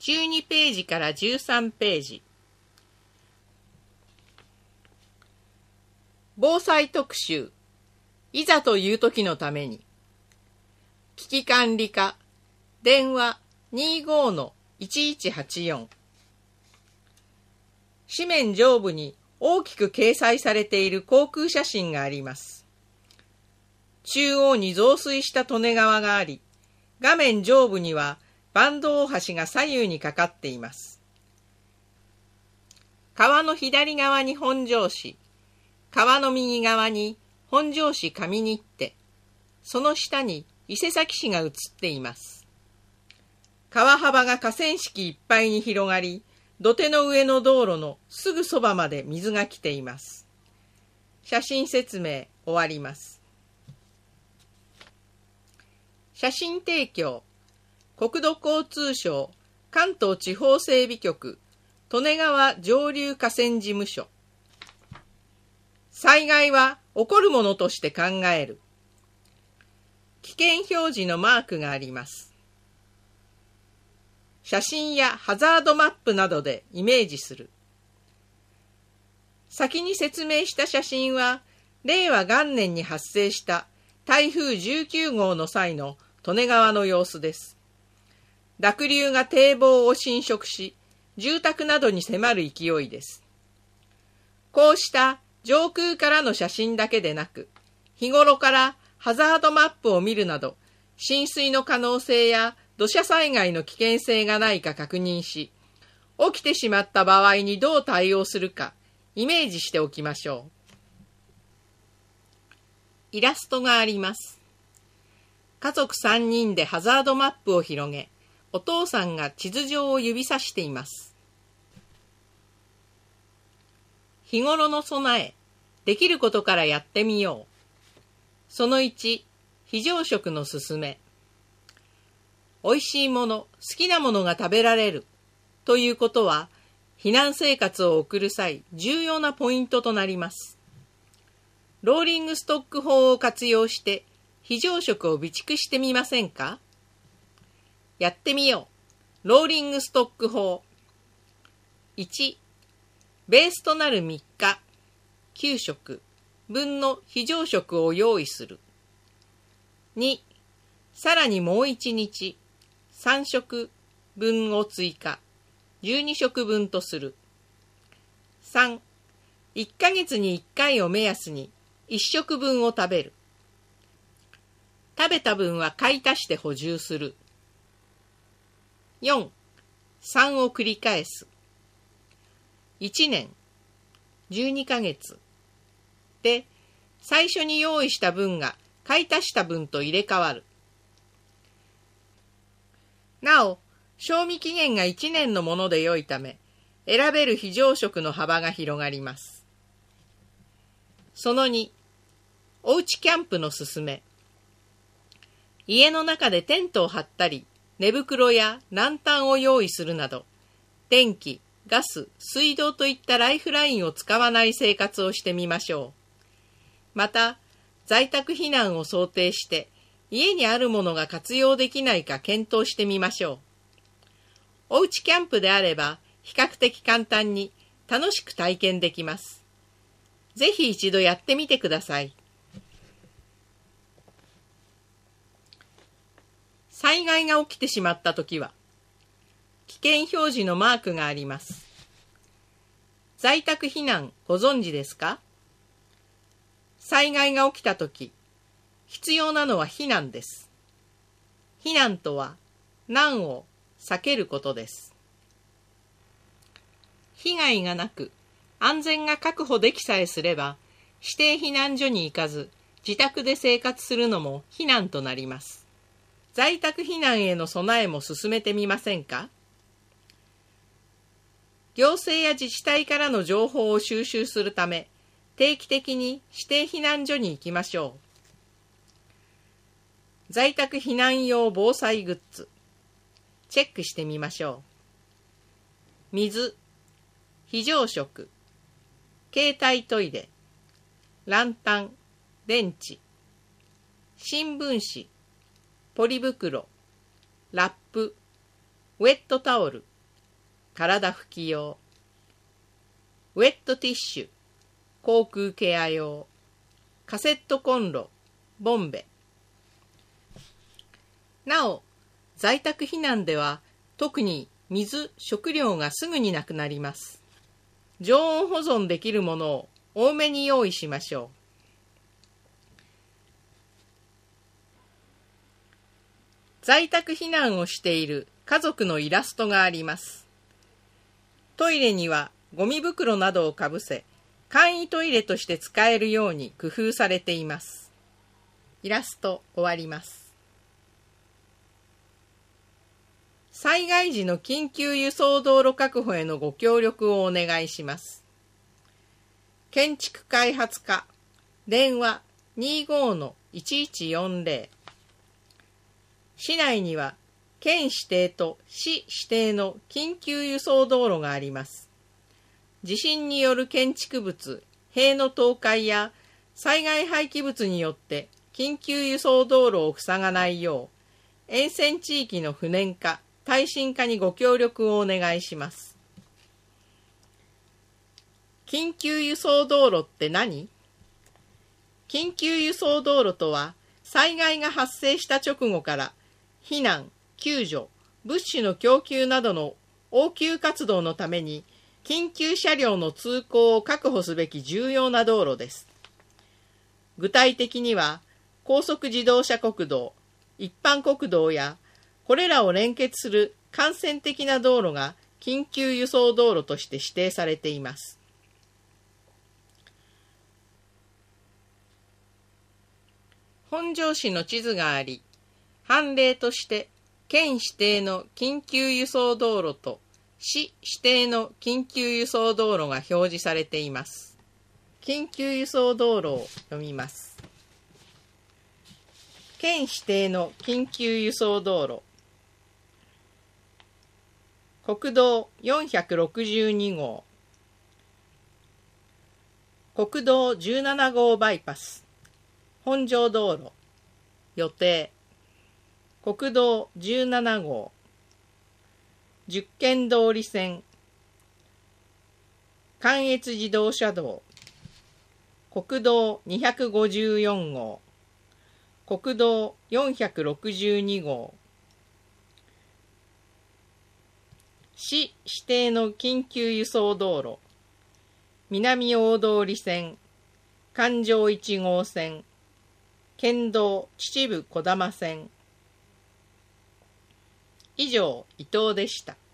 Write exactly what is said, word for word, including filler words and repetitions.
じゅうにページからじゅうさんページ。防災特集。いざという時のために。危機管理課。電話 にじゅうごのいちいちはちよん。紙面上部に大きく掲載されている航空写真があります。中央に増水した利根川があり、画面上部には坂東大橋が左右にかかっています。川の左側に本庄市、川の右側に本庄市上日手、その下に伊勢崎市が映っています。川幅が河川敷いっぱいに広がり、土手の上の道路のすぐそばまで水が来ています。写真説明終わります。写真提供、国土交通省関東地方整備局利根川上流河川事務所。災害は起こるものとして考える。危険表示のマークがあります。写真やハザードマップなどでイメージする。先に説明した写真は、令和元年に発生した台風じゅうきゅうごうの際の利根川の様子です。濁流が堤防を侵食し、住宅などに迫る勢いです。こうした上空からの写真だけでなく、日頃からハザードマップを見るなど、浸水の可能性や土砂災害の危険性がないか確認し、起きてしまった場合にどう対応するか、イメージしておきましょう。イラストがあります。家族さんにんでハザードマップを広げ、お父さんが地図上を指さしています。日頃の備え、できることからやってみよう。そのいち、非常食のすすめ。おいしいもの、好きなものが食べられるということは、避難生活を送る際、重要なポイントとなります。ローリングストック法を活用して、非常食を備蓄してみませんか？やってみよう。ローリングストック法。いち、ベースとなるみっか、きゅうしょく分の非常食を用意する。に、さらにもういちにち、さんしょく分を追加、じゅうにしょくぶんとする。さん、いっかげつにいっかいを目安にいっしょくぶんを食べる。食べた分は買い足して補充する。よん、さんを繰り返す。いちねん、じゅうにかげつで、最初に用意した分が買い足した分と入れ替わる。なお、賞味期限がいちねんのもので良いため、選べる非常食の幅が広がります。そのに、おうちキャンプのすすめ。家の中でテントを張ったり、寝袋やランタンを用意するなど、電気、ガス、水道といったライフラインを使わない生活をしてみましょう。また、在宅避難を想定して、家にあるものが活用できないか検討してみましょう。おうちキャンプであれば、比較的簡単に楽しく体験できます。ぜひ一度やってみてください。災害が起きてしまったときは、危険表示のマークがあります。在宅避難ご存知ですか？災害が起きたとき、必要なのは避難です。避難とは難を避けることです。被害がなく安全が確保できさえすれば、指定避難所に行かず自宅で生活するのも避難となります。在宅避難への備えも進めてみませんか？行政や自治体からの情報を収集するため、定期的に指定避難所に行きましょう。在宅避難用防災グッズ、チェックしてみましょう。水、非常食、携帯トイレ、ランタン、電池、新聞紙、ポリ袋、ラップ、ウェットタオル、 体拭き用。ウェットティッシュ、口腔ケア用。カセットコンロ、ボンベ。なお、在宅避難では特に水、食料がすぐになくなります。常温保存できるものを多めに用意しましょう。在宅避難をしている家族のイラストがあります。トイレにはゴミ袋などをかぶせ、簡易トイレとして使えるように工夫されています。イラスト終わります。災害時の緊急輸送道路確保へのご協力をお願いします。建築開発課、電話 にじゅうごのいちいちよんぜろ。市内には県指定と市指定の緊急輸送道路があります。地震による建築物、塀の倒壊や災害廃棄物によって緊急輸送道路を塞がないよう、沿線地域の不燃化、耐震化にご協力をお願いします。緊急輸送道路って何？緊急輸送道路とは、災害が発生した直後から避難、救助、物資の供給などの応急活動のために緊急車両の通行を確保すべき重要な道路です。具体的には、高速自動車国道、一般国道や、これらを連結する幹線的な道路が緊急輸送道路として指定されています。本庄市の地図があり、判例として県指定の緊急輸送道路と市指定の緊急輸送道路が表示されています。緊急輸送道路を読みます。県指定の緊急輸送道路。国道よんひゃくろくじゅうにごう。国道じゅうななごうバイパス。本庄道路。予定。国道じゅうななごう。十軒通り線。関越自動車道。国道にひゃくごじゅうよんごう。国道よんひゃくろくじゅうにごう。市指定の緊急輸送道路。南大通線。環状いちごう線。県道秩父小玉線。以上、伊藤でした。